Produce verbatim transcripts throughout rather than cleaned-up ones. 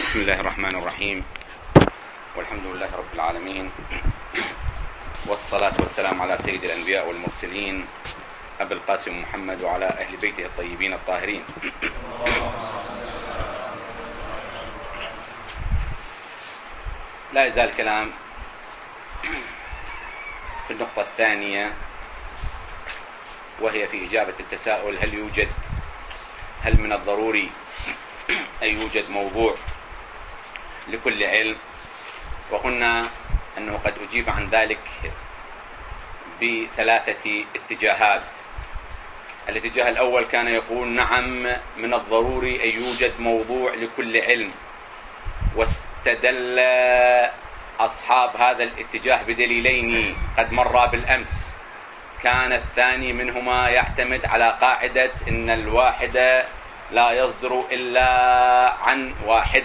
بسم الله الرحمن الرحيم، والحمد لله رب العالمين، والصلاة والسلام على سيد الأنبياء والمرسلين أبي القاسم محمد وعلى أهل بيته الطيبين الطاهرين. لا يزال الكلام في النقطة الثانية، وهي في إجابة التساؤل: هل يوجد هل من الضروري أن يوجد موضوع لكل علم؟ وقلنا أنه قد أجيب عن ذلك بثلاثة اتجاهات. الاتجاه الأول كان يقول: نعم، من الضروري أن يوجد موضوع لكل علم، واستدل أصحاب هذا الاتجاه بدليلين قد مرا بالأمس. كان الثاني منهما يعتمد على قاعدة إن الواحد لا يصدر إلا عن واحد،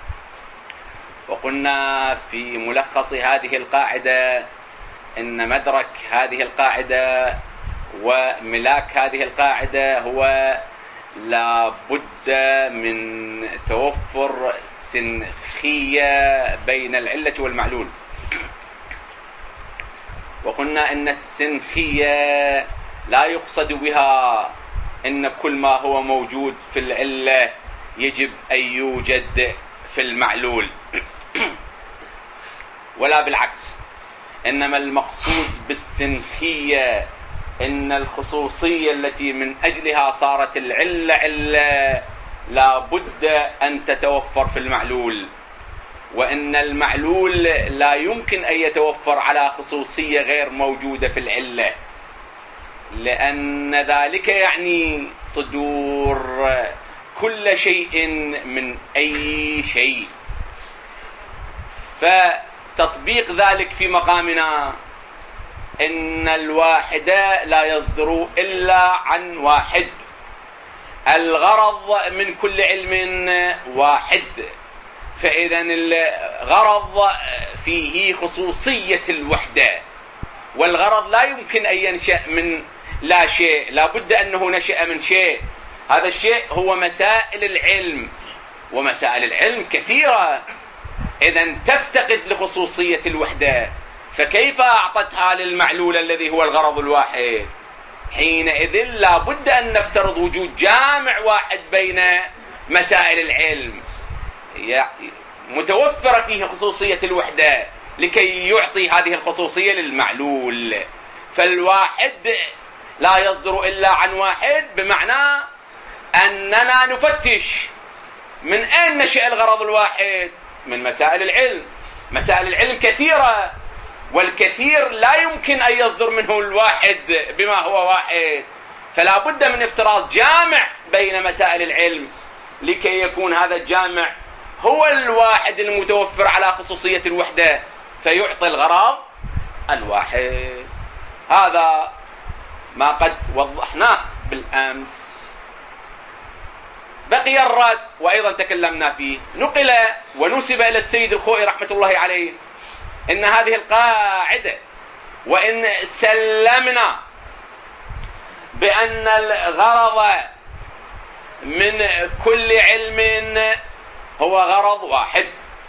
وقلنا في ملخص هذه القاعدة إن مدرك هذه القاعدة وملاك هذه القاعدة هو لا بد من توفر سنخية بين العلة والمعلول. وقلنا إن السنخية لا يقصد بها إن كل ما هو موجود في العلة يجب أن يوجد في المعلول، ولا بالعكس، إنما المقصود بالسنخية إن الخصوصية التي من أجلها صارت العلة علة لا بد أن تتوفر في المعلول، وإن المعلول لا يمكن أن يتوفر على خصوصية غير موجودة في العلة، لأن ذلك يعني صدور كل شيء من أي شيء. فتطبيق ذلك في مقامنا إن الواحد لا يصدر إلا عن واحد. الغرض من كل علم واحد، فإذا الغرض فيه خصوصية الوحدة، والغرض لا يمكن أن ينشأ من لا شيء، لا بد أنه نشأ من شيء. هذا الشيء هو مسائل العلم، ومسائل العلم كثيرة، إذن تفتقد لخصوصية الوحدة، فكيف أعطتها للمعلول الذي هو الغرض الواحد؟ حينئذ لا بد أن نفترض وجود جامع واحد بين مسائل العلم متوفرة فيه خصوصية الوحدة لكي يعطي هذه الخصوصية للمعلول. فالواحد لا يصدر إلا عن واحد، بمعنى أننا نفتش من أين نشأ الغرض الواحد؟ من مسائل العلم. مسائل العلم كثيرة، والكثير لا يمكن أن يصدر منه الواحد بما هو واحد، فلا بد من افتراض جامع بين مسائل العلم لكي يكون هذا الجامع هو الواحد المتوفر على خصوصية الوحدة فيعطي الغرض الواحد. هذا ما قد وضحناه بالأمس. بقي الرد، وأيضا تكلمنا فيه. نقل ونسب إلى السيد الخوئي رحمة الله عليه إن هذه القاعدة وإن سلمنا بأن الغرض من كل علم هو غرض واحد،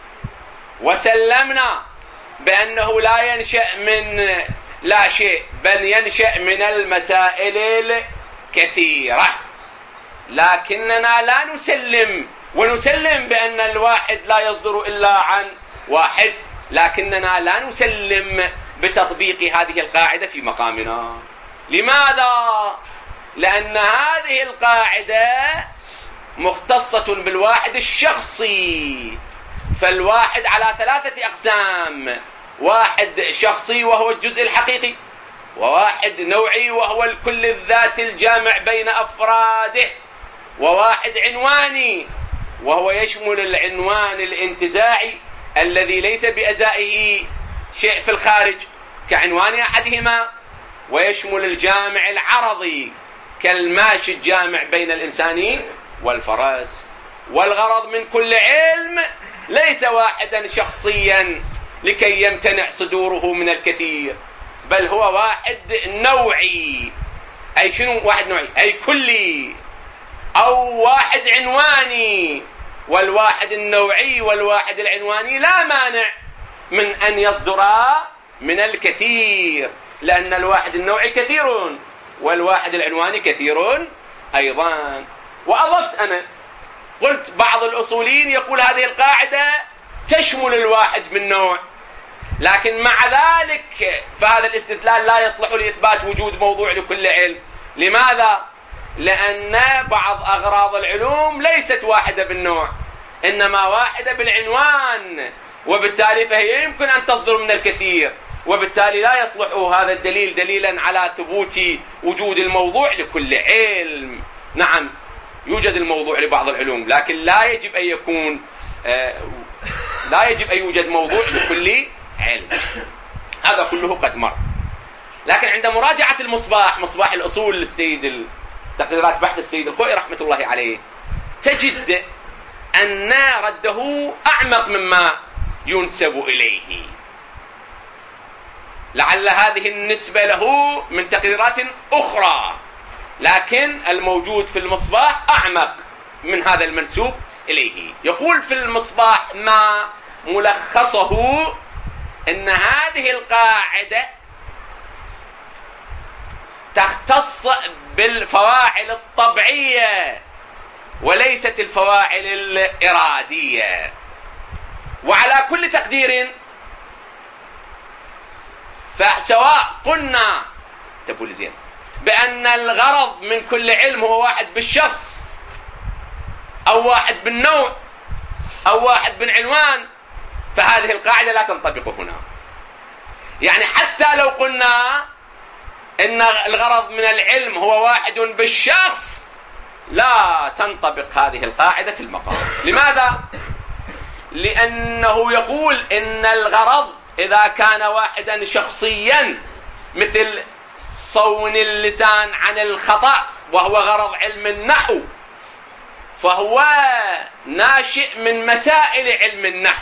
وسلمنا بأنه لا ينشأ من لا شيء، بل ينشأ من المسائل الكثيرة، لكننا لا نسلم ونسلم بأن الواحد لا يصدر إلا عن واحد، لكننا لا نسلم بتطبيق هذه القاعدة في مقامنا. لماذا؟ لأن هذه القاعدة مختصة بالواحد الشخصي، فالواحد على ثلاثة أقسام: واحد شخصي وهو الجزء الحقيقي، وواحد نوعي وهو الكل الذات الجامع بين أفراده، وواحد عنواني وهو يشمل العنوان الانتزاعي الذي ليس بأزائه شيء في الخارج كعنوان أحدهما، ويشمل الجامع العرضي كالماشي الجامع بين الإنسان والفرس. والغرض من كل علم ليس واحدا شخصيا لكي يمتنع صدوره من الكثير، بل هو واحد نوعي. أي شنو واحد نوعي؟ أي كلي، أو واحد عنواني والواحد النوعي والواحد العنواني لا مانع من أن يصدرا من الكثير، لأن الواحد النوعي كثير والواحد العنواني كثير أيضا. وأضفت أنا قلت بعض الأصوليين يقول هذه القاعدة تشمل الواحد من نوع، لكن مع ذلك فهذا الاستدلال لا يصلح لإثبات وجود موضوع لكل علم. لماذا؟ لأن بعض أغراض العلوم ليست واحدة بالنوع، إنما واحدة بالعنوان، وبالتالي فهي يمكن أن تصدر من الكثير، وبالتالي لا يصلح هذا الدليل دليلا على ثبوت وجود الموضوع لكل علم. نعم يوجد الموضوع لبعض العلوم، لكن لا يجب أن يكون آه لا يجب أن يوجد موضوع لكل علم. هذا كله قد مر. لكن عند مراجعة المصباح، مصباح الأصول للسيد تقريرات بحث السيد الخوئي رحمة الله عليه، تجد أن رده أعمق مما ينسب إليه. لعل هذه النسبة له من تقريرات أخرى، لكن الموجود في المصباح أعمق من هذا المنسوب إليه. يقول في المصباح ما ملخصه إن هذه القاعدة تختص بالفواعل الطبيعية وليست الفواعل الإرادية. وعلى كل تقدير فسواء قلنا تقول زين بأن الغرض من كل علم هو واحد بالشخص أو واحد بالنوع أو واحد بالعنوان، فهذه القاعدة لا تنطبق هنا. يعني حتى لو قلنا إن الغرض من العلم هو واحد بالشخص، لا تنطبق هذه القاعدة في المقام. لماذا؟ لأنه يقول إن الغرض إذا كان واحدا شخصيا مثل صون اللسان عن الخطأ وهو غرض علم النحو، فهو ناشئ من مسائل علم النحو.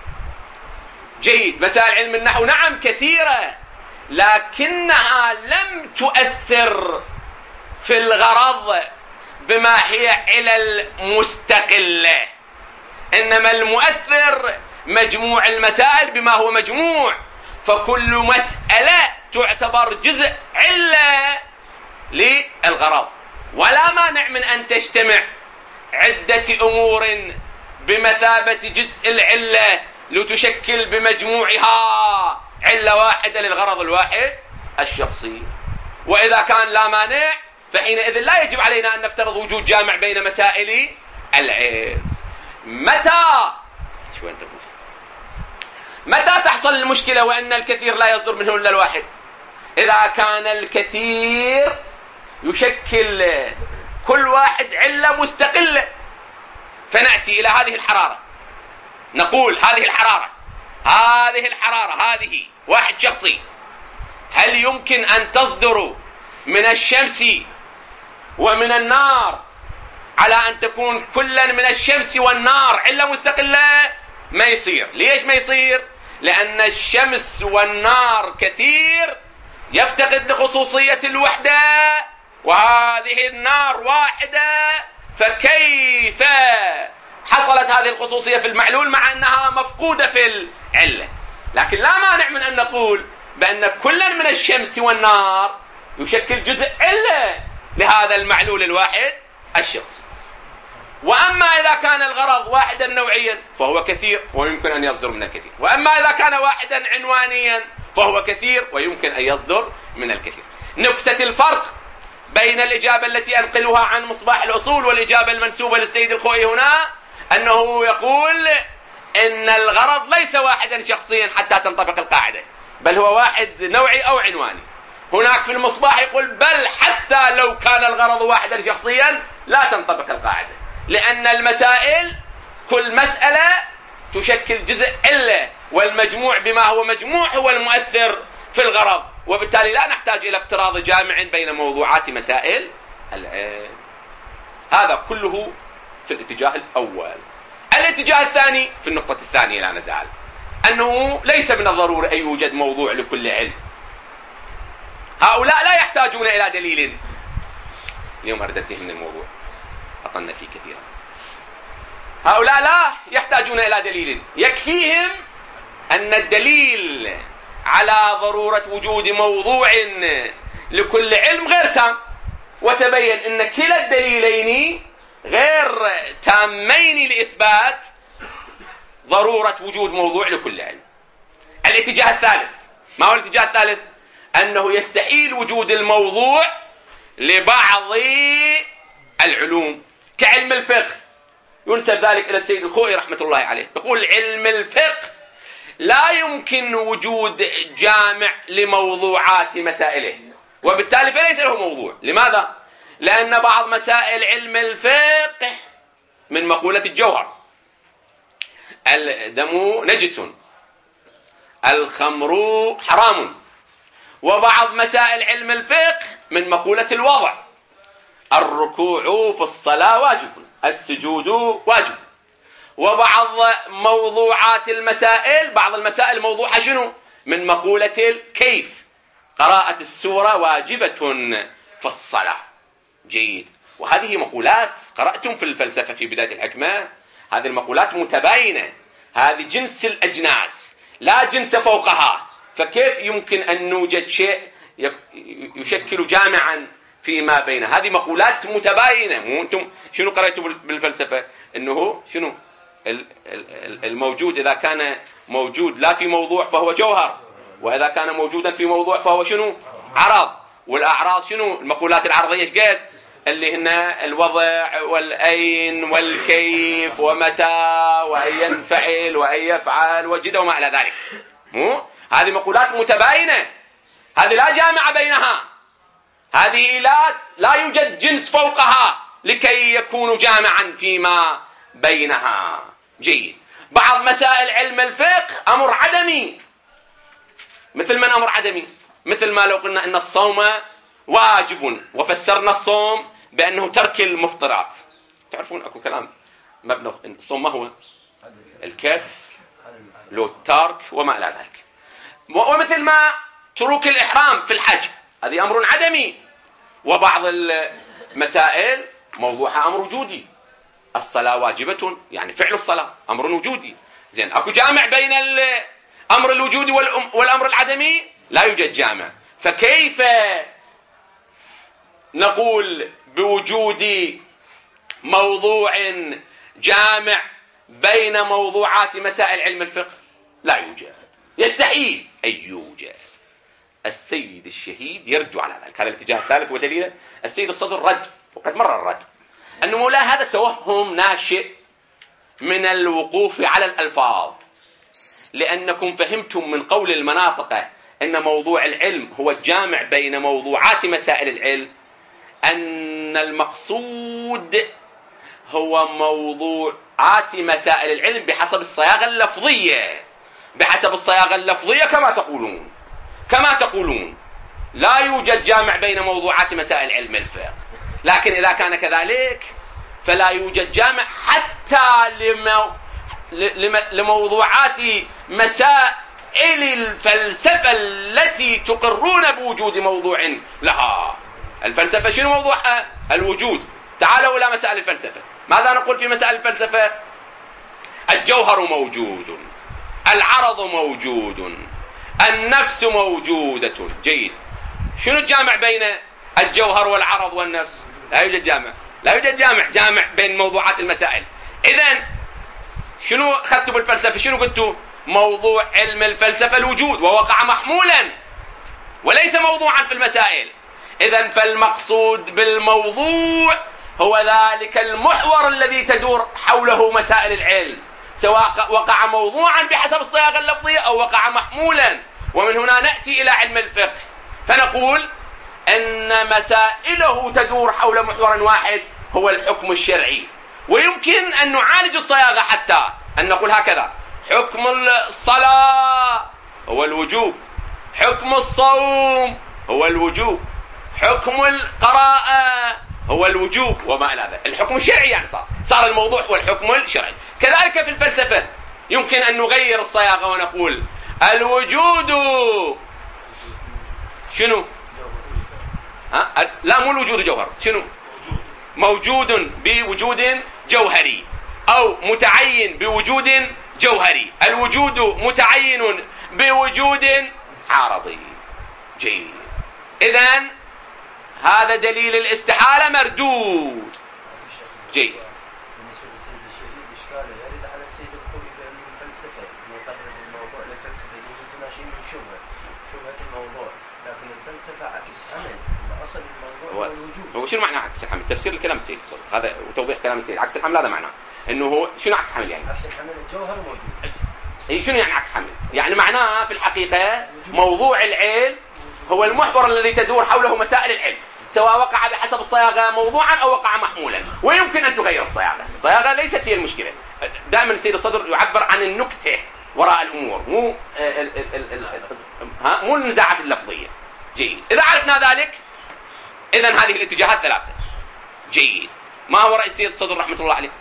جيد، مسائل علم النحو نعم كثيرة، لكنها لم تؤثر في الغرض بما هي علل مستقلة، إنما المؤثر مجموع المسائل بما هو مجموع، فكل مسألة تعتبر جزء علة للغرض. ولا مانع من أن تجتمع عدة أمور بمثابة جزء العلة لتشكل بمجموعها علة واحدة للغرض الواحد الشخصي. وإذا كان لا مانع فحينئذ لا يجب علينا أن نفترض وجود جامع بين مسائل العلم. متى شو أنت بقول متى تحصل المشكلة وأن الكثير لا يصدر منه إلا الواحد؟ إذا كان الكثير يشكل كل واحد علة مستقلة. فنأتي إلى هذه الحرارة، نقول هذه الحرارة هذه الحرارة هذه واحد شخصي، هل يمكن أن تصدر من الشمس ومن النار على أن تكون كلا من الشمس والنار علة مستقلة؟ ما يصير. ليش ما يصير؟ لأن الشمس والنار كثير يفتقد لخصوصية الوحدة، وهذه النار واحدة، فكيف حصلت هذه الخصوصية في المعلول مع أنها مفقودة في العلة؟ لكن لا مانع من أن نقول بأن كلا من الشمس والنار يشكل جزء علة لهذا المعلول الواحد الشخصي. وأما إذا كان الغرض واحدا نوعيا فهو كثير ويمكن أن يصدر من الكثير، وأما إذا كان واحدا عنوانيا فهو كثير ويمكن أن يصدر من الكثير. نكتة الفرق بين الإجابة التي أنقلها عن مصباح الأصول والإجابة المنسوبة للسيد الخوئي هنا أنه يقول إن الغرض ليس واحدا شخصيا حتى تنطبق القاعدة، بل هو واحد نوعي أو عنواني. هناك في المصباح يقول بل حتى لو كان الغرض واحدا شخصيا لا تنطبق القاعدة، لأن المسائل كل مسألة تشكل جزء علة، والمجموع بما هو مجموع هو المؤثر في الغرض، وبالتالي لا نحتاج إلى افتراض جامع بين موضوعات مسائل العلم. هذا كله في الاتجاه الأول. الاتجاه الثاني في النقطة الثانية لا نزال أنه ليس من الضروري أن يوجد موضوع لكل علم. هؤلاء لا يحتاجون إلى دليل. اليوم أردت من الموضوع أطلنا فيه كثيرا. هؤلاء لا يحتاجون إلى دليل، يكفيهم أن الدليل على ضرورة وجود موضوع لكل علم غير تام، وتبين أن كلا الدليلين غير تامين لإثبات ضرورة وجود موضوع لكل علم. الاتجاه الثالث، ما هو الاتجاه الثالث؟ أنه يستحيل وجود الموضوع لبعض العلوم كعلم الفقه، ينسب ذلك إلى السيد الخوئي رحمة الله عليه، يقول علم الفقه لا يمكن وجود جامع لموضوعات مسائله، وبالتالي فليس له موضوع. لماذا؟ لأن بعض مسائل علم الفقه من مقولة الجوهر: الدم نجس، الخمر حرام. وبعض مسائل علم الفقه من مقولة الوضع: الركوع في الصلاة واجب، السجود واجب. وبعض موضوعات المسائل، بعض المسائل موضوعها شنو؟ من مقولة الكيف: قراءة السورة واجبة في الصلاة. جيد. وهذه مقولات قرأتم في الفلسفة في بداية الحكمة، هذه المقولات متباينة، هذه جنس الأجناس لا جنس فوقها، فكيف يمكن أن نوجد شيء يشكل جامعا فيما بينه؟ هذه مقولات متباينة. مو أنتم شنو قرأتوا بالفلسفة؟ إنه شنو الموجود إذا كان موجود لا في موضوع فهو جوهر، وإذا كان موجودا في موضوع فهو شنو؟ عرض. والأعراض شنو؟ المقولات العرضية ايش قد؟ اللي هنا الوضع والأين والكيف ومتى وأن ينفعل وأن يفعل وجد وما إلى ذلك. مو هذه مقولات متباينة، هذه لا جامع بينها، هذه لا لا يوجد جنس فوقها لكي يكون جامعا فيما بينها. جيد. بعض مسائل علم الفقه أمر عدمي. مثل من أمر عدمي؟ مثل ما لو قلنا إن الصوم واجب وفسرنا الصوم بأنه ترك المفطرات. تعرفون أكو كلام مبنى الصوم ما هو؟ الكف لو الترك وما إلى ذلك. ومثل ما ترك الإحرام في الحج، هذه أمر عدمي. وبعض المسائل موضوعها أمر وجودي: الصلاة واجبة، يعني فعل الصلاة أمر وجودي. زين، أكو جامع بين الأمر الوجودي والأمر العدمي؟ لا يوجد جامع. فكيف نقول بوجود موضوع جامع بين موضوعات مسائل علم الفقه؟ لا يوجد، يستحيل أن يوجد. السيد الشهيد يرد على ذلك. هذا الاتجاه الثالث ودليله السيد الصدر رد، وقد مر الرد، أن مولاه هذا التوهم ناشئ من الوقوف على الألفاظ، لأنكم فهمتم من قول المناطق أن موضوع العلم هو الجامع بين موضوعات مسائل العلم، أن المقصود هو موضوعات مسائل العلم بحسب الصياغة اللفظية، بحسب الصياغة اللفظية كما تقولون كما تقولون لا يوجد جامع بين موضوعات مسائل علم الفقه. لكن إذا كان كذلك فلا يوجد جامع حتى لمو... لموضوعات مسائل الفلسفة التي تقرون بوجود موضوع لها. الفلسفة شنو موضوعها؟ الوجود. تعالوا إلى مسائل الفلسفة. ماذا نقول في مسائل الفلسفة؟ الجوهر موجود، العرض موجود، النفس موجودة. جيد. شنو الجامع بين الجوهر والعرض والنفس؟ لا يوجد جامع، لا يوجد جامع جامع بين موضوعات المسائل. إذن شنو أخذتوا بالفلسفة؟ شنو قلتوا؟ موضوع علم الفلسفة الوجود، ووقع محمولا وليس موضوعا في المسائل. إذن فالمقصود بالموضوع هو ذلك المحور الذي تدور حوله مسائل العلم، سواء وقع موضوعا بحسب الصياغة اللفظية أو وقع محمولا. ومن هنا نأتي إلى علم الفقه فنقول أن مسائله تدور حول محور واحد هو الحكم الشرعي. ويمكن أن نعالج الصياغة حتى أن نقول هكذا: حكم الصلاة هو الوجوب، حكم الصوم هو الوجوب، حكم القراءة هو الوجوب، وما إلى ذلك. الحكم الشرعي يعني صار صار الموضوع هو الحكم الشرعي. كذلك في الفلسفة يمكن أن نغير الصياغة ونقول الوجود شنو؟ ها؟ لا، مو الوجود جوهر، شنو؟ موجود بوجود جوهري. أو متعين بوجود جوهري، الوجود متعين بوجود عارضي. جيد. إذن هذا دليل الاستحالة مردود. جيد. بالنسبة للسيد الشهيد إشكاله يرد على السيد الخوئي بأن الفلسفة يقرر الموضوع للفلسفة يوجد ماشي من شبهة شبهة الموضوع، لكن الفلسفة عكس حمل أصل الموضوع هو الوجود. هو شنو معنى عكس الحمل؟ تفسير الكلام السيد هذا وتوضيح كلام السيد. عكس الحمل هذا معناه إنه هو شنو عكس حمل يعني؟ عكس الحمل الجوهر موجود. اي شنو يعني عكس حمل؟ يعني معناه في الحقيقة موضوع العلم هو المحور الذي تدور حوله مسائل العلم، سواء وقع بحسب الصياغة موضوعا أو وقع محمولا، ويمكن أن تغير الصياغة. الصياغة ليست هي المشكلة. دائما السيد الصدر يعبر عن النكتة وراء الأمور، مو ال ال ال ال ها مو النزاعات اللفظية. جيد. إذا عرفنا ذلك إذن هذه الاتجاهات ثلاثة. جيد. ما هو رأي السيد الصدر رحمة الله عليه؟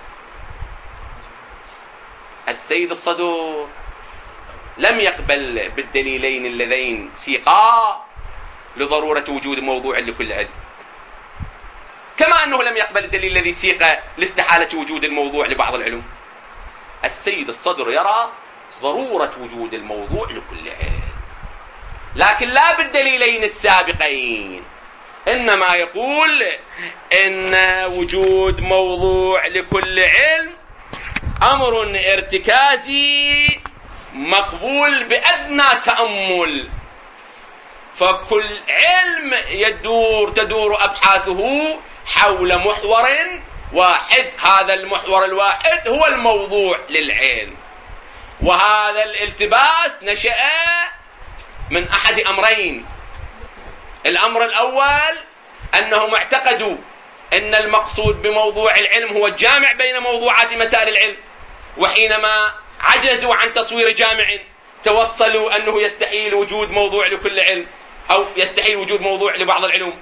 السيد الصدر لم يقبل بالدليلين اللذين سيقا لضرورة وجود موضوع لكل علم، كما أنه لم يقبل الدليل الذي سيق لاستحالة وجود الموضوع لبعض العلوم. السيد الصدر يرى ضرورة وجود الموضوع لكل علم، لكن لا بالدليلين السابقين، إنما يقول إن وجود موضوع لكل علم أمر ارتكازي مقبول بأدنى تأمل، فكل علم يدور تدور أبحاثه حول محور واحد، هذا المحور الواحد هو الموضوع للعلم. وهذا الالتباس نشأ من أحد أمرين. الأمر الأول أنهم اعتقدوا أن المقصود بموضوع العلم هو الجامع بين موضوعات مسائل العلم، وحينما عجزوا عن تصوير جامع توصلوا أنه يستحيل وجود موضوع لكل علم أو يستحيل وجود موضوع لبعض العلوم.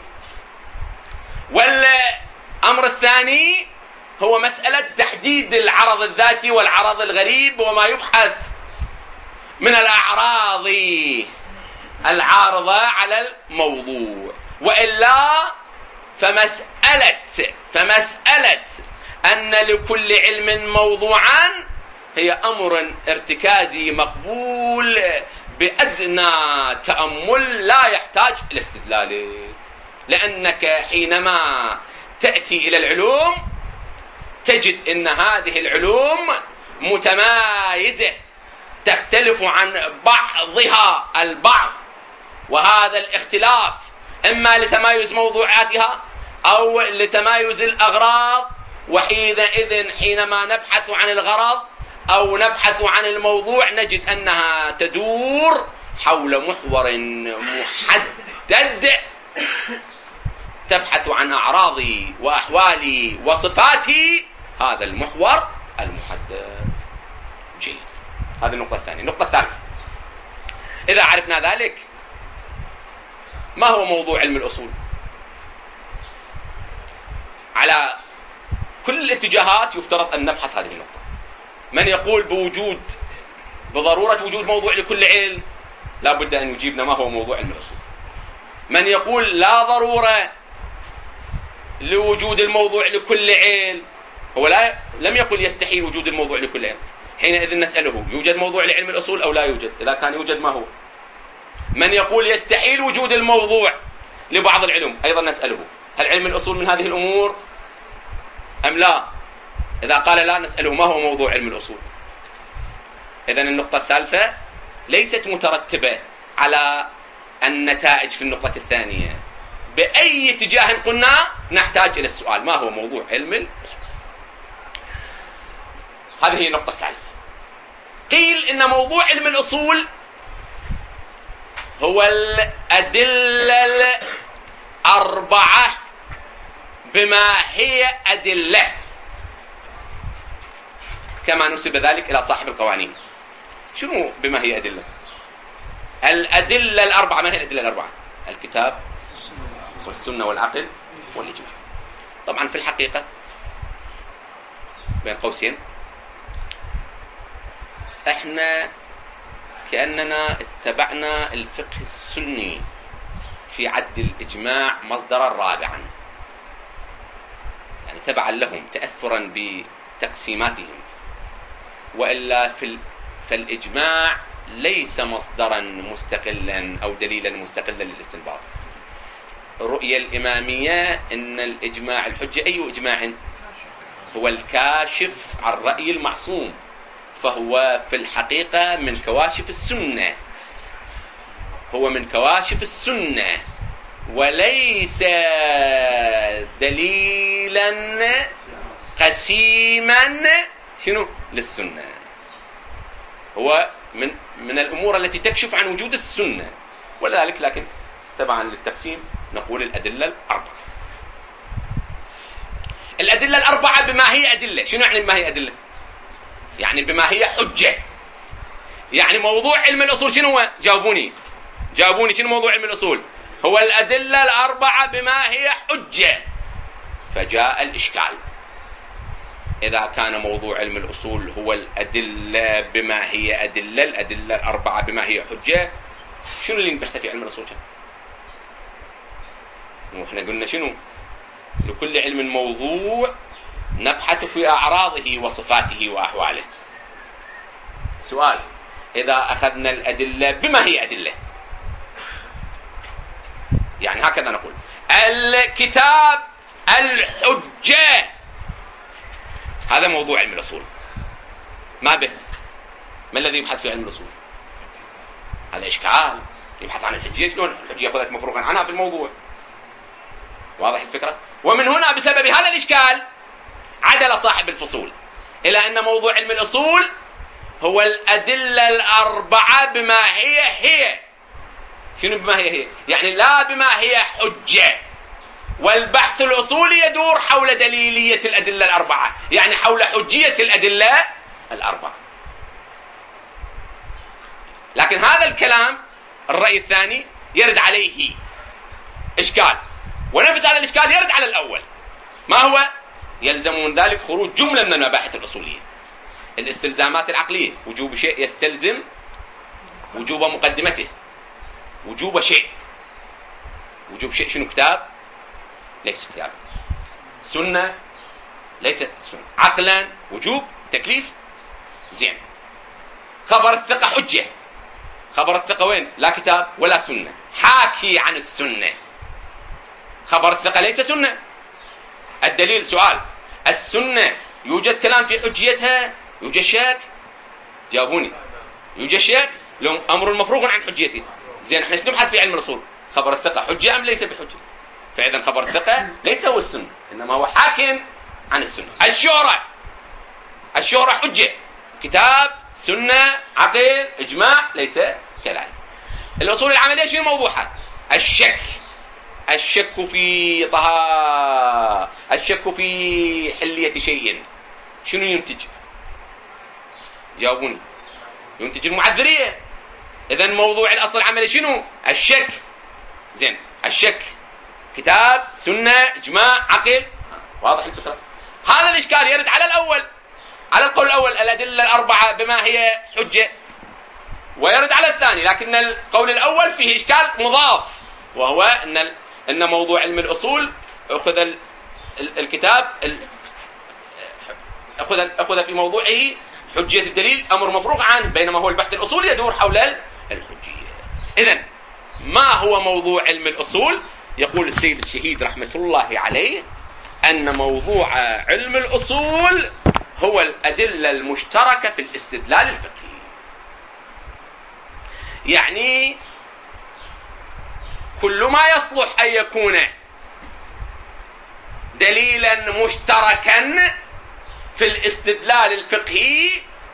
والأمر الثاني هو مسألة تحديد العرض الذاتي والعرض الغريب وما يبحث من الأعراض العارضة على الموضوع. وإلا فمسألة فمسألة أن لكل علم موضوعا هي أمر ارتكازي مقبول بأدنى تأمل لا يحتاج إلى استدلال، لأنك حينما تأتي إلى العلوم تجد أن هذه العلوم متمايزة تختلف عن بعضها البعض، وهذا الاختلاف إما لتمايز موضوعاتها أو لتمايز الأغراض. وحينئذ حينما نبحث عن الغرض أو نبحث عن الموضوع نجد أنها تدور حول محور محدد، تبحث عن أعراضي وأحوالي وصفاتي هذا المحور المحدد. جيد. هذه النقطة الثانية. النقطة الثالثة، إذا عرفنا ذلك ما هو موضوع علم الأصول؟ على كل الاتجاهات يفترض أن نبحث هذه النقطة. من يقول بوجود بضرورة وجود موضوع لكل علم لا بد أن يجيبنا ما هو موضوع علم الأصول. من يقول لا ضرورة لوجود الموضوع لكل علم هو لا لم يقل يستحيل وجود الموضوع لكل علم. حينئذ نسأله يوجد موضوع لعلم الأصول أو لا يوجد؟ إذا كان يوجد ما هو؟ من يقول يستحيل وجود الموضوع لبعض العلوم أيضا نسأله هل علم الأصول من هذه الأمور أم لا؟ إذا قال لا نسأله ما هو موضوع علم الأصول. إذن النقطة الثالثة ليست مترتبة على النتائج في النقطة الثانية. بأي اتجاه قلنا نحتاج إلى السؤال ما هو موضوع علم الأصول. هذه هي النقطة الثالثة. قيل إن موضوع علم الأصول هو الأدلة الأربعة بما هي أدلة، كما نسب ذلك إلى صاحب القوانين. شنو بما هي أدلة؟ الأدلة الأربعة. ما هي الأدلة الأربعة؟ الكتاب والسنة والعقل والإجماع. طبعا في الحقيقة بين قوسين احنا كأننا اتبعنا الفقه السني في عد الإجماع مصدرا رابعا، يعني تبعا لهم تأثرا بتقسيماتهم وإلا في فالإجماع ليس مصدرا مستقلا أو دليلا مستقلا للاستنباط. الرؤية الإمامية أن الإجماع الحجة أي إجماع هو الكاشف عن رأي المعصوم، فهو في الحقيقة من كواشف السنة، هو من كواشف السنة وليس دليلا قسيما شنو للسنة. هو من من الأمور التي تكشف عن وجود السنة، ولذلك لكن تبعا للتقسيم نقول الأدلة الأربعة. الأدلة الأربعة بما هي أدلة. شنو يعني بما هي أدلة؟ يعني بما هي حجة. يعني موضوع علم الأصول شنو هو؟ جاوبوني جاوبوني شنو موضوع علم الأصول؟ هو الأدلة الأربعة بما هي حجة. فجاء الإشكال، إذا كان موضوع علم الأصول هو الأدلة بما هي أدلة، الأدلة الأربعة بما هي حجة، شنو اللي نبحث في علم الأصول؟ وإحنا قلنا شنو؟ لكل علم موضوع نبحث في أعراضه وصفاته وأحواله. سؤال: إذا أخذنا الأدلة بما هي أدلة، يعني هكذا نقول الكتاب الحجة، هذا موضوع علم الأصول، ما به. ما الذي يبحث في علم الأصول؟ هذا إشكال، يبحث عن الحجية. شلون الحجية أخذت مفروغا عنها في الموضوع؟ واضح الفكرة؟ ومن هنا بسبب هذا الإشكال عدل صاحب الفصول إلى أن موضوع علم الأصول هو الأدلة الأربعة بما هي هي. شنو بما هي هي؟ يعني لا بما هي حجة. والبحث الأصولي يدور حول دليلية الأدلة الأربعة، يعني حول حجية الأدلة الأربعة. لكن هذا الكلام الرأي الثاني يرد عليه إشكال، ونفس هذا الإشكال يرد على الأول. ما هو؟ يلزم من ذلك خروج جملة من المباحث الأصولية. الاستلزامات العقلية، وجوب شيء يستلزم وجوب مقدمته. وجوب شيء، وجوب شيء شنو؟ كتاب ليس كتاب، سنة ليست سنة، عقلا وجوب تكليف. زين. خبر الثقة حجة. خبر الثقة وين؟ لا كتاب ولا سنة، حاكي عن السنة. خبر الثقة ليس سنة. الدليل سؤال: السنة يوجد كلام في حجيتها؟ يوجد شك؟ جاوبوني. يوجد شك؟ لو أمر مفروغ عن حجيته. زين، احنا نبحث في علم الأصول، خبر الثقة حجة أم ليس بحجة؟ فإذا خبر الثقة ليس هو السنة، إنما هو حاكم عن السنة. الشهرة، الشهرة حجة، كتاب، سنة، عقل، إجماع، ليس كذلك. الأصول العملية شنو موضوعها؟ الشك. الشك في طه الشك في حلية شيء شنو ينتج؟ جاوبوني. ينتج المعذرية. إذن موضوع الأصل العملي شنو؟ الشك. زين، الشك كتاب، سنة، إجماع، عقل. واضح الفكرة؟ هذا الإشكال يرد على الأول، على القول الأول الأدلة الأربعة بما هي حجة، ويرد على الثاني. لكن القول الأول فيه إشكال مضاف، وهو أن أن موضوع علم الأصول أخذ الكتاب أخذ أخذ في موضوعه حجية الدليل أمر مفروغ عنه، بينما هو البحث الأصولي يدور حول الحجية. إذن ما هو موضوع علم الأصول؟ يقول السيد الشهيد رحمة الله عليه أن موضوع علم الأصول هو الأدلة المشتركة في الاستدلال الفقهي. يعني كل ما يصلح أن يكون دليلا مشتركا في الاستدلال الفقهي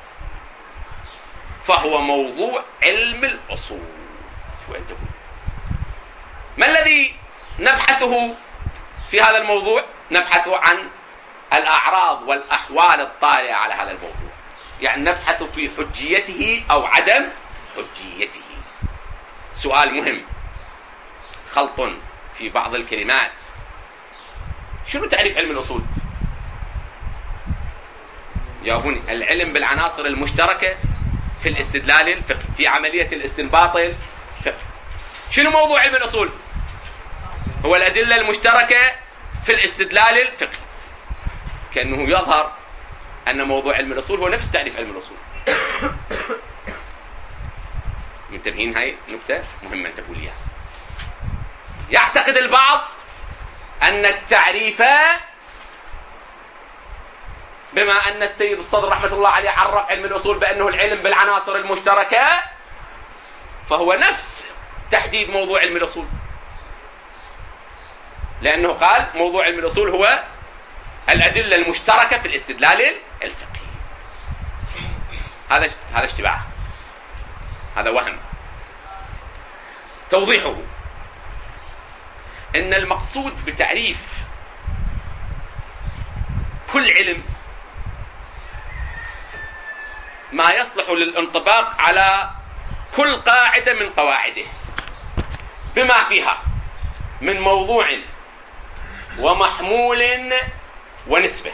فهو موضوع علم الأصول. شو أنت تقول؟ ما الذي نبحثه في هذا الموضوع؟ نبحث عن الأعراض والأحوال الطارئة على هذا الموضوع، يعني نبحث في حجيته أو عدم حجيته. سؤال مهم، خلط في بعض الكلمات. شنو تعريف علم الأصول؟ جاوبوني. العلم بالعناصر المشتركة في الاستدلال الفقهي، في عملية الاستنباط الفقهي. شنو موضوع علم الأصول؟ هو الأدلة المشتركة في الاستدلال الفقهي. كأنه يظهر أن موضوع علم الأصول هو نفس تعريف علم الأصول. منتبهين؟ هاي نكتة مهمة انتبهوا ليها. يعتقد البعض أن التعريف، بما أن السيد الصدر رحمة الله عليه عرف علم الأصول بأنه العلم بالعناصر المشتركة، فهو نفس تحديد موضوع علم الأصول، لأنه قال موضوع علم الأصول هو الأدلة المشتركة في الاستدلال الفقهي. هذا هذا اشتباه، هذا وهم. توضيحه أن المقصود بتعريف كل علم ما يصلح للانطباق على كل قاعدة من قواعده بما فيها من موضوع ومحمول ونسبة.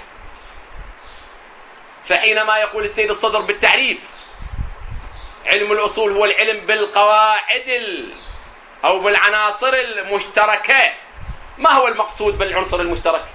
فحينما يقول السيد الصدر بالتعريف علم الأصول هو العلم بالقواعد أو بالعناصر المشتركة، ما هو المقصود بالعنصر المشترك؟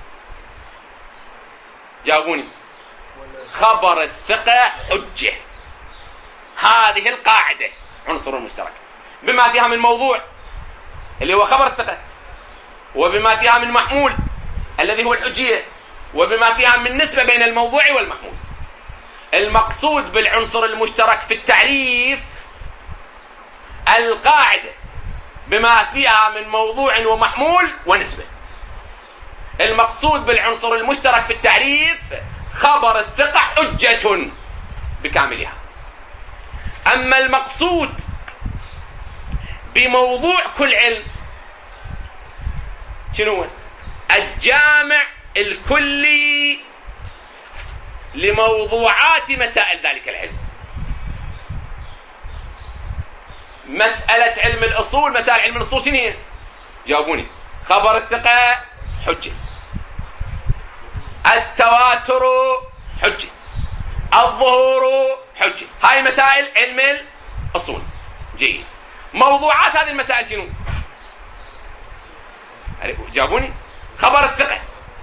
جاوبوني. خبر الثقة حجة، هذه القاعدة عنصر مشترك بما فيها من موضوع اللي هو خبر الثقة، وبما فيها من محمول الذي هو الحجية، وبما فيها من نسبة بين الموضوع والمحمول. المقصود بالعنصر المشترك في التعريف القاعدة بما فيها من موضوع ومحمول ونسبة. المقصود بالعنصر المشترك في التعريف خبر الثقة حجة بكاملها. أما المقصود بموضوع كل علم شنو؟ الجامع الكلي لموضوعات مسائل ذلك العلم. مسألة علم الأصول، مسائل علم الأصول شنو هي؟ جاوبوني. خبر الثقة حجة، التواتر حجة، الظهور حجة. هاي مسائل علم الأصول. جيد. موضوعات هذه المسائل شنو؟ جاوبوني. خبر الثقة،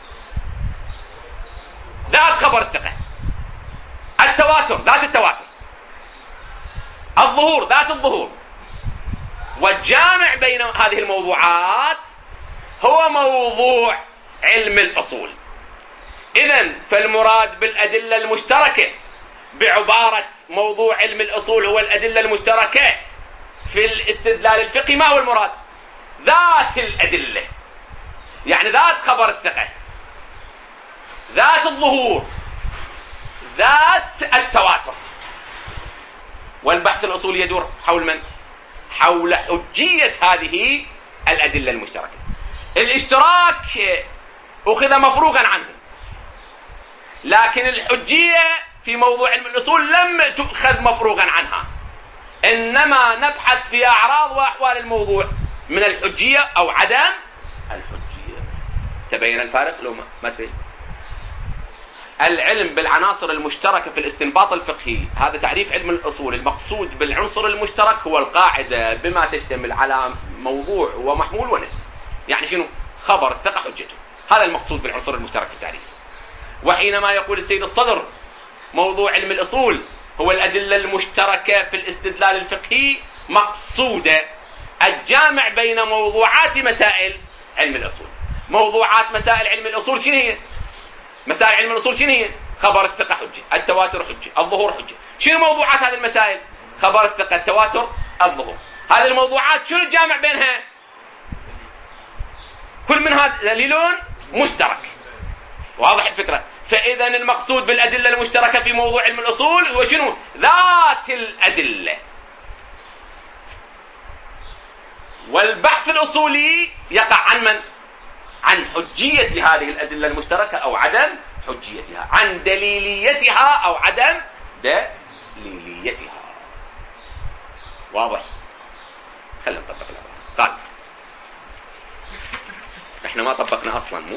ذات خبر الثقة، التواتر ذات التواتر، الظهور ذات الظهور. والجامع بين هذه الموضوعات هو موضوع علم الأصول. إذن فالمراد بالأدلة المشتركة بعبارة موضوع علم الأصول هو الأدلة المشتركة في الاستدلال الفقهي. ما هو المراد؟ ذات الأدلة، يعني ذات خبر الثقة، ذات الظهور، ذات التواتر. والبحث الأصولي يدور حول من؟ حول حجية هذه الأدلة المشتركة. الاشتراك أخذ مفروغا عنه، لكن الحجية في موضوع علم الأصول لم تؤخذ مفروغا عنها، إنما نبحث في أعراض وأحوال الموضوع من الحجية أو عدم الحجية. تبين الفارق لو ما تبين؟ العلم بالعناصر المشتركة في الاستنباط الفقهي هذا تعريف علم الأصول. المقصود بالعنصر المشترك هو القاعدة بما تشتمل على موضوع ومحمول ونسبة. يعني شنو؟ خبر الثقة حجته. هذا المقصود بالعنصر المشترك في التعريف. وحينما يقول السيد الصدر موضوع علم الأصول هو الأدلة المشتركة في الاستدلال الفقهي، مقصودة الجامع بين موضوعات مسائل علم الأصول. موضوعات مسائل علم الأصول شنو هي؟ مسائل علم الأصول شنو هي؟ خبر الثقة حجة، التواتر حجة، الظهور حجة. شنو موضوعات هذه المسائل؟ خبر الثقة، التواتر، الظهور. هذه الموضوعات شنو الجامع بينها؟ كل من هذا دليل مشترك. واضح الفكرة؟ فإذا المقصود بالأدلة المشتركة في موضوع علم الأصول هو شنو؟ ذات الأدلة. والبحث الأصولي يقع عن من؟ عن حجية هذه الأدلة المشتركة أو عدم حجيتها، عن دليليتها أو عدم دليليتها. واضح؟ خلينا نطبق الأمر. قال احنا ما طبقنا أصلا. مو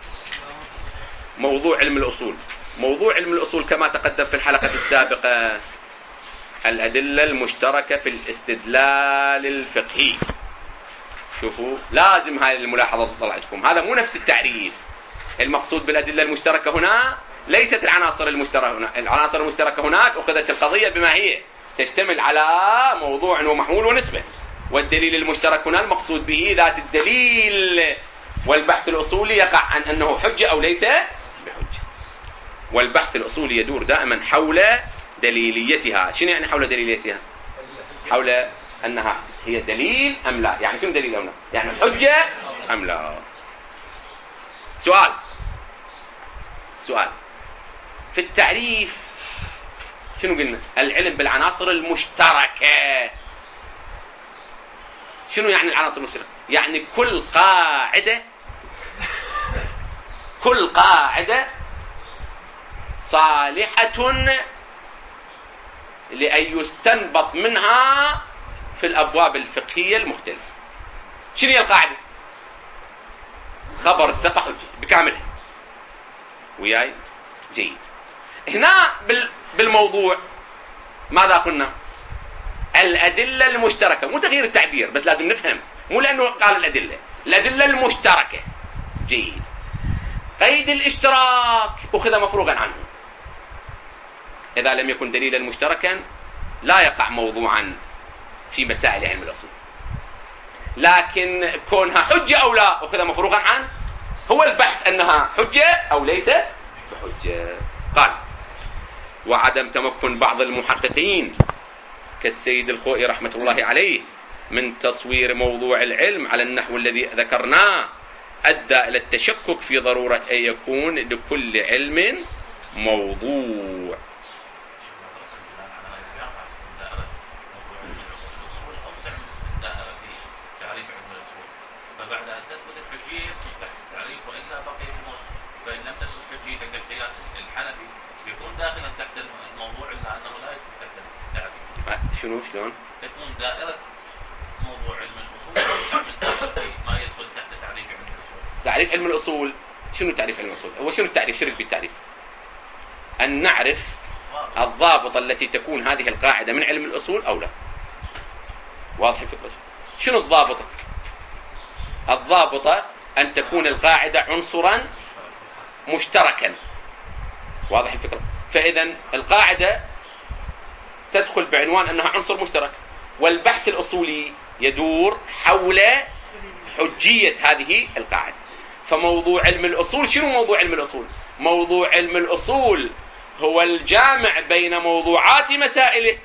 موضوع علم الأصول. موضوع علم الأصول كما تقدم في الحلقة السابقة الأدلة المشتركة في الاستدلال الفقهي. شوفوا لازم هاي الملاحظة تطلع لكم، هذا مو نفس التعريف. المقصود بالأدلة المشتركة هنا ليست العناصر المشتركة هناك. العناصر المشتركة هناك أخذت القضية بما هي، تشتمل على موضوع ومحمول ونسبة. والدليل المشترك هنا المقصود به ذات الدليل، والبحث الأصولي يقع عن أنه حجة أو ليس بحجة. والبحث الأصولي يدور دائما حول دليليتها. شنو يعني حول دليليتها؟ حول أنها هي دليل أم لا. يعني شنو دليل أم لا؟ يعني حجة أم لا. سؤال سؤال في التعريف شنو قلنا؟ العلم بالعناصر المشتركة. شنو يعني العناصر المشتركة؟ يعني كل قاعدة كل قاعدة صالحة لأن يستنبط منها في الأبواب الفقهية المختلفة. شنو هي القاعدة؟ خبر الثقة حجة بكاملها. وياي جيد. هنا بالموضوع ماذا قلنا؟ الأدلة المشتركة، مو تغيير التعبير بس لازم نفهم، مو لأنه قال الأدلة، الأدلة المشتركة. جيد. قيد الاشتراك أخذ مفروغا عنه. إذا لم يكن دليلا مشتركا لا يقع موضوعا في مسائل علم الأصول. لكن كونها حجة أو لا أخذ مفروغا عنه. هو البحث أنها حجة أو ليست بحجة. قال: وعدم تمكن بعض المحققين كالسيد الخوئي رحمة الله عليه من تصوير موضوع العلم على النحو الذي ذكرناه أدى إلى التشكك في ضرورة أن يكون لكل علم موضوع. فبعد أن تثبت الحجية تصبح التعريف، وإلا بقي الموضوع. فإن لم تثبت الحجية كالقياس الحنفي يكون داخلا تحت الموضوع، إلا أنه لا يدخل تحت التعريف. شنو شلون؟ تكون دائرة موضوع علم الأصول أوسع من دائرة ما يدخل تحت تعريف علم الأصول. تعريف علم الأصول شنو تعريف علم الأصول؟ هو شنو التعريف؟ شرك بالتعريف أن نعرف الضابطة التي تكون هذه القاعدة من علم الأصول أو لا. واضح الفكرة؟ شنو الضابطة؟ الضابطة أن تكون القاعدة عنصرا مشتركا. واضح الفكرة؟ فإذا القاعدة تدخل بعنوان أنها عنصر مشترك، والبحث الأصولي يدور حول حجية هذه القاعدة. فموضوع علم الأصول شنو موضوع علم الأصول؟ موضوع علم الأصول هو الجامع بين موضوعات مسائله،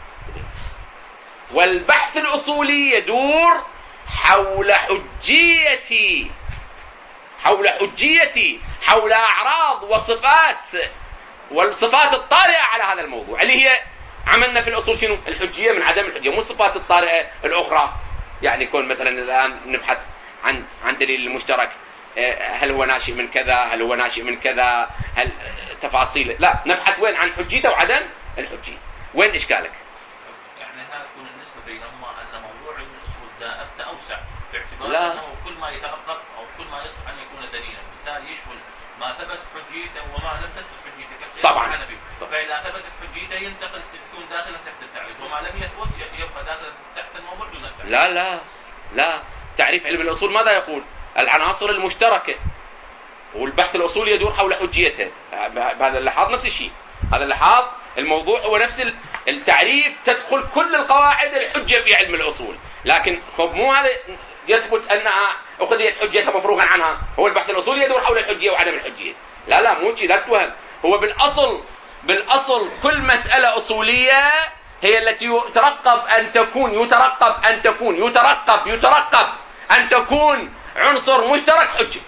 والبحث الأصولي يدور حول حجية حول حجية حول أعراض وصفات والصفات الطارئة على هذا الموضوع، اللي هي عملنا في الأصول شنو؟ الحجية من عدم الحجية، مو الصفات الطارئة الأخرى. يعني يكون مثلا الآن نبحث عن عن دليل المشترك، هل هو ناشئ من كذا، هل هو ناشئ من كذا، هل تفاصيل، لا، نبحث وين؟ عن حجيته وعدم الحجية. وين إشكالك؟ يعني هنا تكون النسبة بينهما أن موضوع علم الأصول دائرته أوسع، باعتبار لا. أنه كل ما يترقب أو كل ما يصلح أن يكون دليلا، بالتالي يشمل ما ثبت حجيته وما لم تثبت حجيته كالقياس طبعا. الحنفي. فإذا ثبتت حجيته ينتقل تكون داخلا تحت التعريف، وما لم يثبت يبقى داخلا تحت الموضوع دون التعريف. لا لا لا تعريف علم الأصول ماذا يقول؟ العناصر المشتركة، والبحث الأصولي يدور حول حجيتها. بهذا اللحاظ نفس الشيء، هذا اللحاظ الموضوع هو نفس التعريف، تدخل كل القواعد الحجة في علم الأصول. لكن خب مو هذا يثبت أنها أخذت حجتها مفروغا عنها. هو البحث الأصولي يدور حول الحجية وعدم الحجية. لا لا مو شيء، لا تتوهم. هو بالأصل بالأصل كل مسألة أصولية هي التي يترقب أن تكون يترقب أن تكون يترقب يترقب أن تكون عنصر مشترك حجة.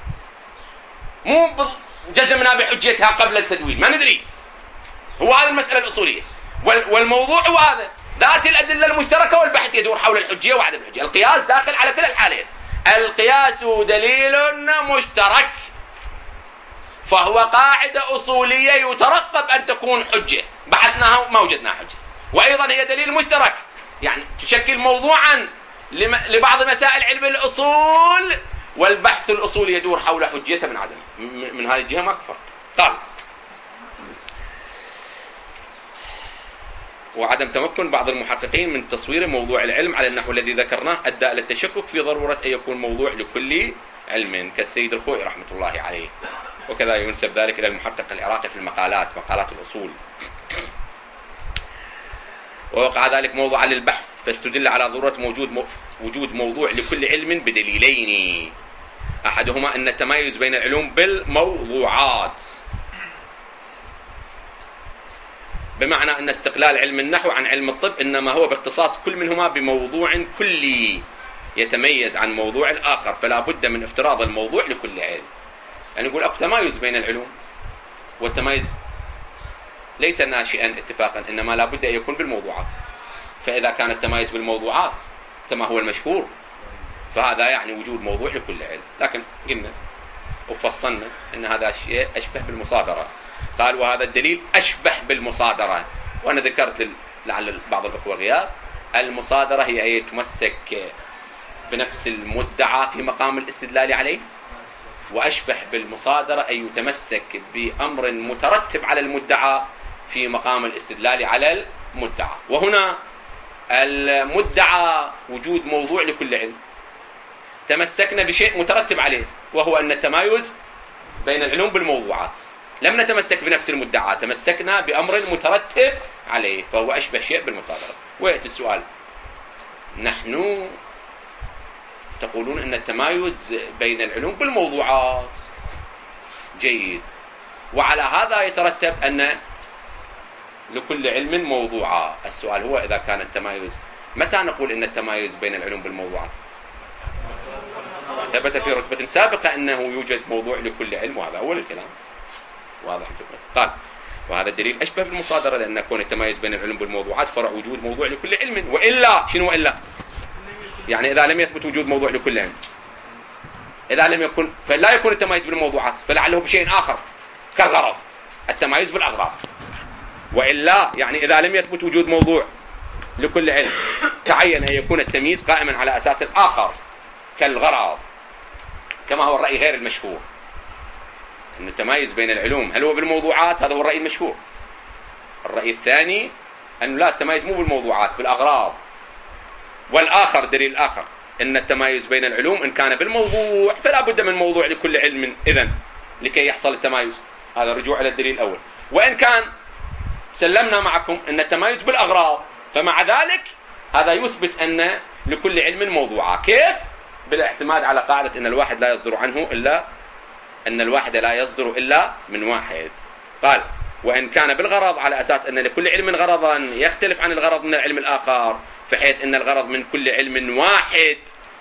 مو جزمنا بحجتها قبل التدوين، ما ندري. هو هذه المسألة الأصولية، والموضوع هو هذا، ذات الأدلة المشتركة، والبحث يدور حول الحجية وعدم الحجية. القياس داخل على كل الحالين. القياس دليل مشترك، فهو قاعدة أصولية يترقب أن تكون حجة، بحثناها ما وجدناها حجة، وأيضا هي دليل مشترك، يعني تشكل موضوعا لبعض مسائل علم الأصول، والبحث الأصولي يدور حول حجيتها من عدم. من هذه الجهة ما كفر. قال: وعدم تمكن بعض المحققين من تصوير موضوع العلم على النحو الذي ذكرناه أدى إلى التشكك في ضرورة أن يكون موضوع لكل علم، كالسيد الخوئي رحمة الله عليه. وكذا ينسب ذلك إلى المحقق العراقي في المقالات، مقالات الأصول. ووقع ذلك موضوعا للبحث، فاستدل على ضرورة موجود مو وجود موضوع لكل علم بدليلين: أحدهما أن التمايز بين العلوم بالموضوعات، بمعنى أن استقلال علم النحو عن علم الطب إنما هو باختصاص كل منهما بموضوع كلي يتميز عن موضوع الآخر، فلا بد من افتراض الموضوع لكل علم. يعني نقول أكو تمايز بين العلوم، والتمايز ليس ناشئا اتفاقا، إنما لا بد أن يكون بالموضوعات. فإذا كان التمايز بالموضوعات كما هو المشهور، فهذا يعني وجود موضوع لكل علم. لكن قلنا وفصلنا أن هذا شيء أشبه بالمصادرة. قال وهذا الدليل أشبه بالمصادرة، وأنا ذكرت لعل بعض الأخوة غياب، المصادرة هي أن يتمسك بنفس المدعى في مقام الاستدلال عليه، وأشبه بالمصادرة أن يتمسك بأمر مترتب على المدعى في مقام الاستدلال على المدعى. وهنا المدعى وجود موضوع لكل علم، تمسكنا بشيء مترتب عليه وهو أن التمايز بين العلوم بالموضوعات. لم نتمسك بنفس المدعى، تمسكنا بأمر مترتب عليه، فهو أشبه شيء بالمصادرة. ويأتي السؤال: نحن تقولون أن التمايز بين العلوم بالموضوعات، جيد، وعلى هذا يترتب أن لكل علم موضوعا. السؤال هو إذا كان التمايز، متى نقول أن التمايز بين العلوم بالموضوعات؟ ثبت في رتبة سابقة أنه يوجد موضوع لكل علم، وهذا أول الكلام واضح الفكرة. قال وهذا الدليل أشبه بالمصادرة، لأن كون التمايز بين العلوم بالموضوعات فرع وجود موضوع لكل علم. وإلا شنو إلا؟ يعني إذا لم يثبت وجود موضوع لكل علم، إذا لم يكن، فلا يكون التمايز بالموضوعات، فلعله بشيء آخر كالغرض، التمايز بالأغراض. وإلا يعني إذا لم يثبت وجود موضوع لكل علم، تعين أن يكون التمييز قائما على أساس آخر كالغرض، كما هو الرأي غير المشهور أن التمايز بين العلوم هل هو بالموضوعات، هذا هو الرأي المشهور. الرأي الثاني أنه لا، التمايز مو بالموضوعات، بالأغراض. والآخر دليل الآخر أن التمايز بين العلوم إن كان بالموضوع فلا بد من موضوع لكل علم إذن لكي يحصل التمايز. هذا رجوع إلى الدليل الأول. وإن كان سلمنا معكم أن التمايز بالأغراض، فمع ذلك هذا يثبت أن لكل علم موضوعا. كيف؟ بالاعتماد على قاعدة أن الواحد لا يصدر عنه إلا أن الواحد لا يصدر إلا من واحد. قال وإن كان بالغرض على أساس أن لكل علم غرضا يختلف عن الغرض من العلم الآخر، بحيث أن الغرض من كل علم واحد،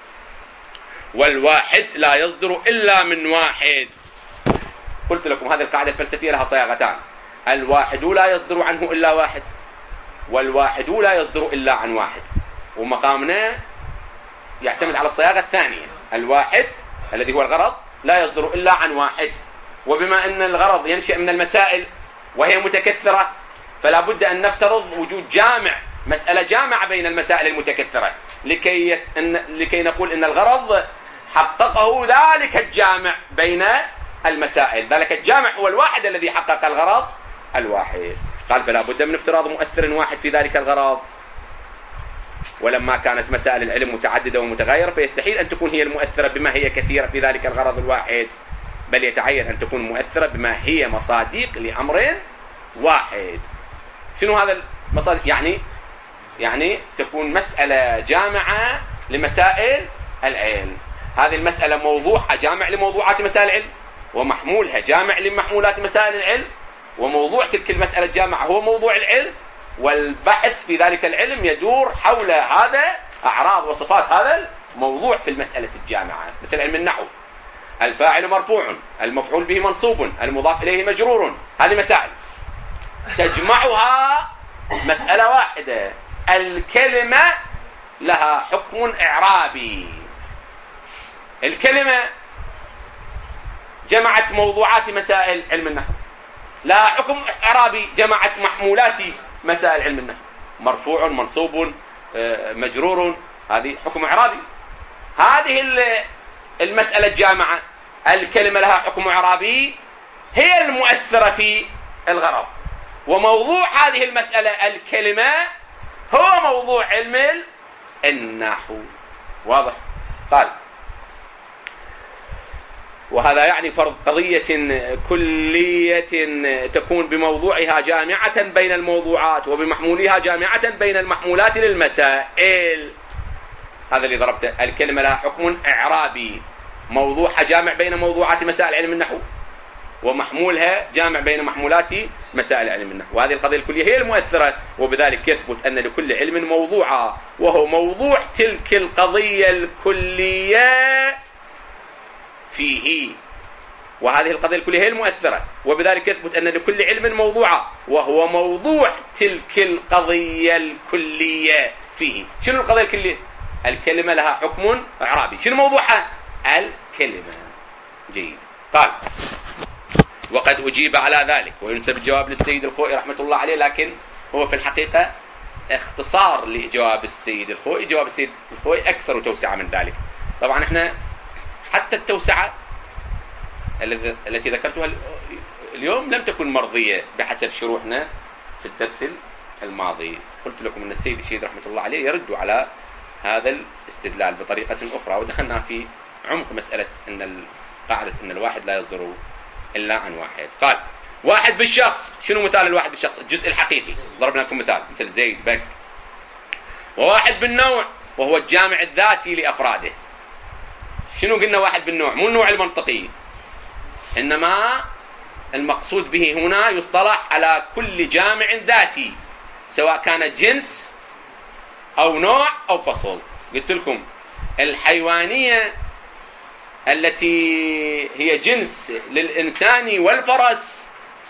والواحد لا يصدر إلا من واحد. قلت لكم هذه القاعدة الفلسفية لها صياغتان: الواحد لا يصدر عنه إلا واحد، والواحد لا يصدر إلا عن واحد. ومقامنا يعتمد على الصياغة الثانية، الواحد الذي هو الغرض لا يصدر إلا عن واحد. وبما أن الغرض ينشأ من المسائل وهي متكثرة، فلا بد أن نفترض وجود جامع، مسألة جامعة بين المسائل المتكثرة، لكي, يت... أن... لكي نقول أن الغرض حققه ذلك الجامع بين المسائل. ذلك الجامع هو الواحد الذي حقق الغرض الواحد. قال فلا بد من افتراض مؤثر واحد في ذلك الغرض. ولما كانت مسائل العلم متعددة ومتغيرة، فيستحيل أن تكون هي المؤثرة بما هي كثيرة في ذلك الغرض الواحد، بل يتعين أن تكون مؤثرة بما هي مصادق لأمر واحد. شنو هذا المصادق؟ يعني يعني تكون مسألة جامعة لمسائل العلم. هذه المسألة موضوعها جامع لموضوعات مسائل العلم، ومحمولها جامع لمحمولات مسائل العلم، وموضوع تلك المسألة الجامعة هو موضوع العلم، والبحث في ذلك العلم يدور حول هذا أعراض وصفات هذا الموضوع في المسألة الجامعة. مثل علم النحو، الفاعل مرفوع، المفعول به منصوب، المضاف إليه مجرور. هذه مسائل تجمعها مسألة واحدة، الكلمة لها حكم إعرابي. الكلمة جمعت موضوعات مسائل علم النحو، لها حكم إعرابي جمعت محمولات مسائل علم النحو، مرفوع منصوب مجرور، هذه حكم إعرابي. هذه المسألة الجامعة الكلمة لها حكم إعرابي هي المؤثرة في الغرض، وموضوع هذه المسألة الكلمة هو موضوع علم النحو. واضح؟ قال وهذا يعني فرض قضية كلية تكون بموضوعها جامعة بين الموضوعات وبمحمولها جامعة بين المحمولات للمسائل. هذا اللي ضربته. الكلمة لها حكم إعرابي، موضوعها جامع بين موضوعات مسائل علم النحو، ومحمولها جامع بين محمولات مسائل علم النحو. وهذه القضية الكلية هي المؤثرة، وبذلك يثبت أن لكل علم موضوعا، وهو موضوع تلك القضية الكلية فيه. وهذه القضية الكلية هي المؤثرة، وبذلك يثبت أن لكل علم موضوعا، وهو موضوع تلك القضية الكلية فيه. شنو القضية الكلية؟ الكلمة لها حكم إعرابي. شنو موضوعها؟ الكلمة. جيد. قال: وقد أجيب على ذلك، وينسب الجواب للسيد الخوئي رحمة الله عليه، لكن هو في الحقيقة اختصار لجواب السيد الخوئي. جواب السيد الخوئي أكثر توسعة من ذلك. طبعا احنا حتى التوسعة التي ذكرتها اليوم لم تكن مرضية بحسب شروحنا في الدرس الماضي. قلت لكم أن السيد الشهيد رحمة الله عليه يرد على هذا الاستدلال بطريقة أخرى، ودخلنا في عمق مسألة أن قاعدة أن الواحد لا يصدر إلا عن واحد. قال: واحد بالشخص. شنو مثال الواحد بالشخص؟ الجزء الحقيقي. ضربنا لكم مثال مثل زيد، بك. وواحد بالنوع، وهو الجامع الذاتي لأفراده. شنو قلنا واحد بالنوع؟ مو النوع المنطقي، إنما المقصود به هنا يصطلح على كل جامع ذاتي، سواء كان جنس أو نوع أو فصل. قلت لكم الحيوانية التي هي جنس للإنسان والفرس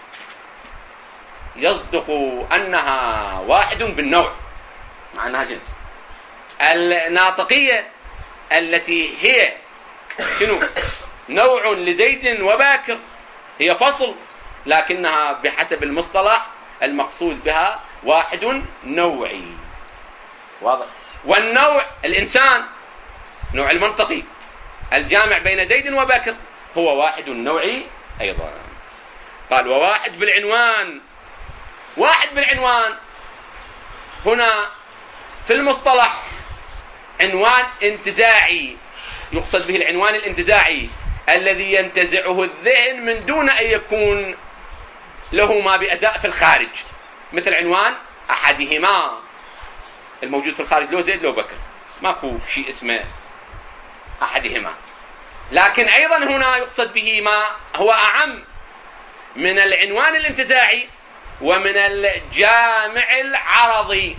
يصدق أنها واحد بالنوع مع أنها جنس. الناطقية التي هي شنو؟ نوع لزيد وباكر، هي فصل، لكنها بحسب المصطلح المقصود بها واحد نوعي. واضح؟ والنوع الإنسان، نوع المنطقي الجامع بين زيد وباكر، هو واحد نوعي أيضا. قال: وواحد بالعنوان. واحد بالعنوان هنا في المصطلح عنوان انتزاعي، يقصد به العنوان الانتزاعي الذي ينتزعه الذهن من دون أن يكون له ما بأزاء في الخارج، مثل عنوان أحدهما الموجود في الخارج، لو زيد لو بكر، ماكو شيء اسمه أحدهما. لكن أيضا هنا يقصد به ما هو أعم من العنوان الانتزاعي ومن الجامع العرضي،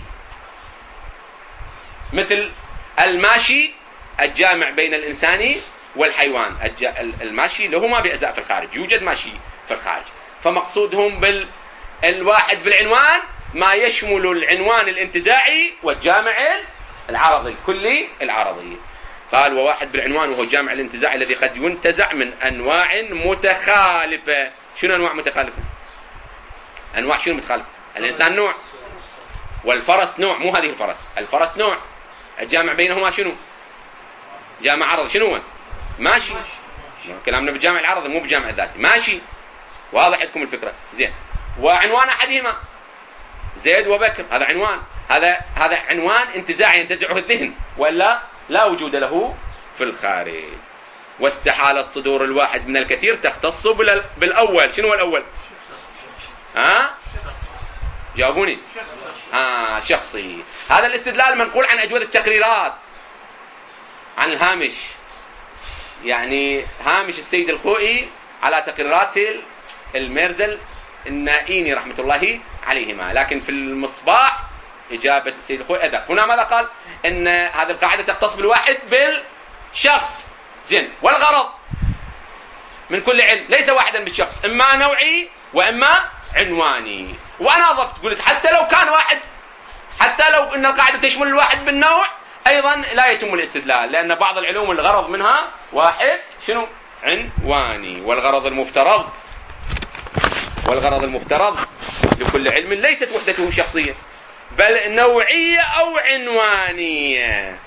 مثل الماشي الجامع بين الإنسان والحيوان. الماشي له ما بأزاء في الخارج، يوجد ماشي في الخارج، فمقصودهم بالواحد بالعنوان ما يشمل العنوان الانتزاعي والجامع العرضي الكلي العرضي. قال: وواحد بالعنوان وهو الجامع الانتزاعي الذي قد ينتزع من أنواع متخالفة. شنو أنواع متخالفة؟ أنواع شنو متخالفة؟ الإنسان نوع، والفرس نوع، مو هذه الفرس، الفرس نوع، الجامع بينهما شنو؟ جامع عرضي. شنو هو؟ ماشي. كلامنا بالجامع العرضي مو بالجامع الذاتي. ماشي. واضح عندكم الفكرة؟ زين. وعنوان أحدهما زيد وبكر، هذا عنوان، هذا هذا عنوان انتزاعي ينتزعه الذهن، ولا لا وجود له في الخارج. واستحالة صدور الواحد من الكثير تختص بالأول. شنو هو الأول؟ ها؟ جاوبوني. آه شخصي. هذا الاستدلال منقول عن أجودة التقريرات، عن الهامش، يعني هامش السيد الخوئي على تقريرات الميرزل النائيني رحمة الله عليهما. لكن في المصباح إجابة السيد الخوئي أدق. هنا ماذا قال؟ إن هذه القاعدة تختص بالواحد بالشخص. زين. والغرض من كل علم ليس واحدا بالشخص، إما نوعي وإما عنواني. وأنا أضفت قلت حتى لو كان واحد، حتى لو إن القاعدة تشمل الواحد بالنوع أيضا لا يتم الاستدلال، لأن بعض العلوم الغرض منها واحد شنو؟ عنواني. والغرض المفترض والغرض المفترض لكل علم ليست وحدته شخصية، بل نوعية أو عنوانية.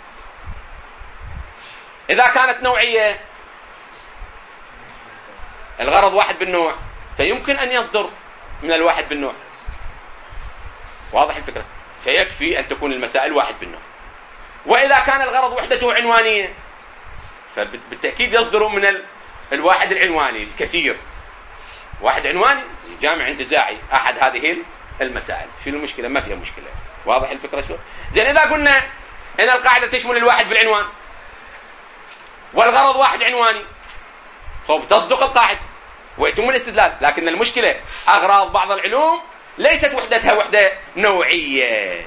إذا كانت نوعية الغرض واحد بالنوع، فيمكن أن يصدر من الواحد بالنوع. واضح الفكرة؟ فيكفي أن تكون المسائل واحد بالنوع. وإذا كان الغرض وحدته عنوانية، فبالتأكيد يصدر من الواحد العنواني الكثير، واحد عنواني جامع انتزاعي أحد هذه المسائل، شو المشكلة؟ ما فيها مشكلة. واضح الفكرة شو؟ زين إذا قلنا إن القاعدة تشمل الواحد بالعنوان والغرض واحد عنواني، طب تصدق القاعدة ويتم الاستدلال، لكن المشكلة أغراض بعض العلوم ليست وحدتها وحدة نوعية،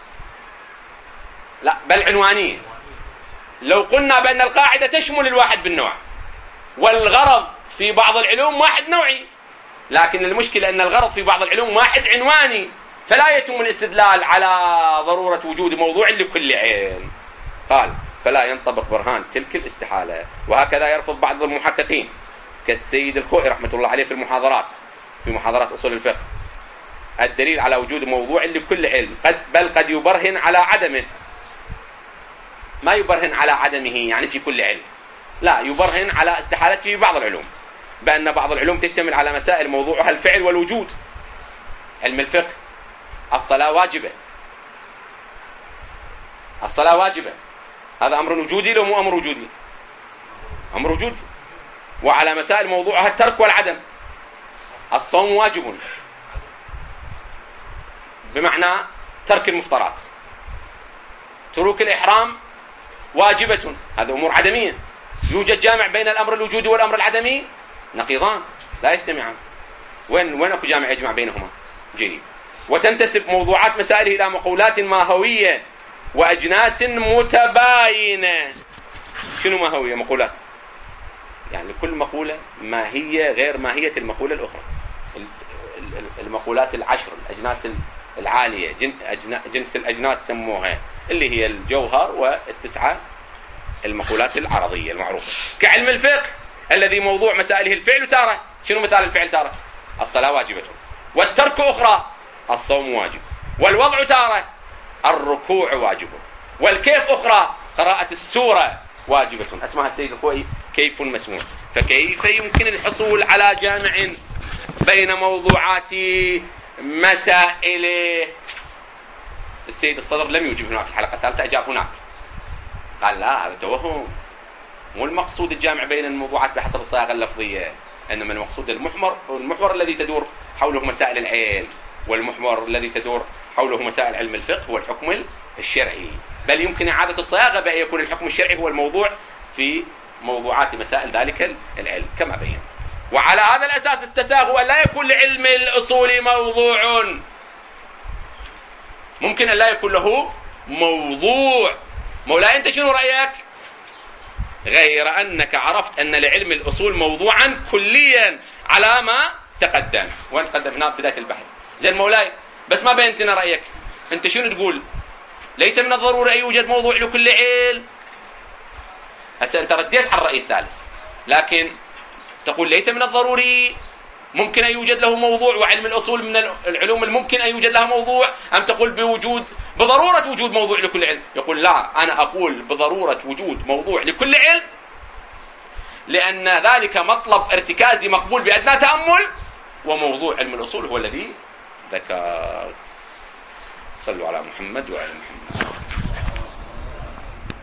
لا بل عنوانية. لو قلنا بأن القاعدة تشمل الواحد بالنوع والغرض في بعض العلوم واحد نوعي، لكن المشكلة أن الغرض في بعض العلوم واحد عنواني، فلا يتم الاستدلال على ضرورة وجود موضوع لكل علم. قال فلا ينطبق برهان تلك الاستحالة. وهكذا يرفض بعض المحققين كالسيد الخوئي رحمة الله عليه في المحاضرات في محاضرات أصول الفقه الدليل على وجود موضوع لكل علم، قد بل قد يبرهن على عدمه. ما يبرهن على عدمه يعني في كل علم، لا، يبرهن على استحالته في بعض العلوم، بأن بعض العلوم تشتمل على مسائل موضوعها الفعل والوجود. علم الفقه الصلاة واجبة، الصلاة واجبة، هذا أمر وجودي لو مو أمر وجودي؟ أمر وجودي. وعلى مسائل موضوعها الترك والعدم، الصوم واجب بمعنى ترك المفطرات، تروك الإحرام واجبة، هذا أمور عدمية. يوجد جامع بين الأمر الوجودي والأمر العدمي؟ نقيضان لا يجتمعان. وين وين أكو جامع يجمع بينهما؟ جيد. وتنتسب موضوعات مسائله إلى مقولات ماهوية وأجناس متباينة. شنو ماهوية؟ مقولات، يعني كل مقولة ماهية غير ماهية المقولة الأخرى. المقولات العشر، الأجناس العالية، جنس الأجناس سموها، اللي هي الجوهر والتسعة المقولات العرضية المعروفة. كعلم الفقه الذي موضوع مسائله الفعل تارة. شنو مثال الفعل تارة؟ الصلاة واجبة، والترك أخرى الصوم واجب، والوضع تارة الركوع واجب، والكيف أخرى قراءة السورة واجبة. اسمها السيد الخوئي كيف مسموع. فكيف يمكن الحصول على جامع بين موضوعات مسائله؟ السيد الصدر لم يجب هناك في الحلقة الثالثة، أجاب هناك قال لا، هذا توهم، مو المقصود الجامع بين الموضوعات بحسب الصياغة اللفظية، إنما المقصود المحور، المحور الذي تدور حوله مسائل العلم، والمحور الذي تدور حوله مسائل علم الفقه هو الحكم الشرعي. بل يمكن إعادة الصياغة بأن يكون الحكم الشرعي هو الموضوع في موضوعات مسائل ذلك العلم كما بينت. وعلى هذا الأساس استساغوا أن لا يكون لعلم الأصول موضوع، ممكن أن لا يكون له موضوع. مولاي أنت شنو رأيك؟ غير أنك عرفت أن لعلم الأصول موضوعا كليا على ما تقدم، وين قدمناه بداية البحث. زين مولاي بس ما بينتنا رأيك، أنت شنو تقول؟ ليس من الضروري أن يوجد موضوع لكل علم. هسه أنت رديت على الرأي الثالث، لكن تقول ليس من الضروري، ممكن أن يوجد له موضوع، وعلم الأصول من العلوم الممكن أن يوجد لها موضوع، أم تقول بوجود بضرورة وجود موضوع لكل علم؟ يقول لا، أنا أقول بضرورة وجود موضوع لكل علم، لأن ذلك مطلب ارتكازي مقبول بأدنى تأمل، وموضوع علم الأصول هو الذي ذكرت. صلوا على محمد وعلى محمد.